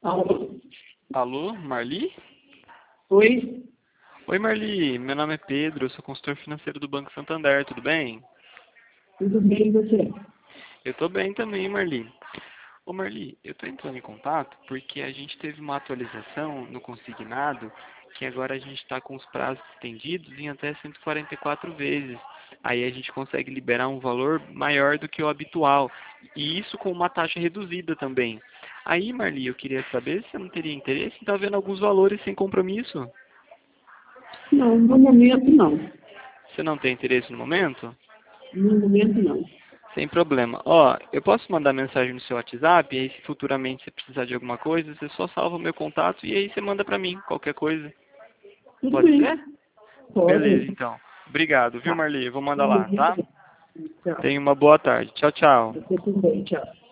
Alô? Alô, Marli? Oi? Oi, Marli. Meu nome é Pedro, eu sou consultor financeiro do Banco Santander, tudo bem? Tudo bem, e você? Eu tô bem também, Marli. Ô, Marli, eu tô entrando em contato porque a gente teve uma atualização no consignado que agora a gente está com os prazos estendidos em até 144 vezes. Aí a gente consegue liberar um valor maior do que o habitual. E isso com uma taxa reduzida também. Aí, Marli, eu queria saber se você não teria interesse em estar vendo alguns valores sem compromisso. Não, no momento não. Você não tem interesse no momento? No momento não. Sem problema. Ó, eu posso mandar mensagem no seu WhatsApp, e aí se futuramente você precisar de alguma coisa, você só salva o meu contato e aí você manda pra mim, qualquer coisa. Tudo Pode ser? bem. Beleza, Pode. então. Obrigado, viu, Tá. Marli? Eu vou mandar lá, Muito tá? bem. Tchau. Tenha uma boa tarde. Tchau, tchau. Você também, tchau.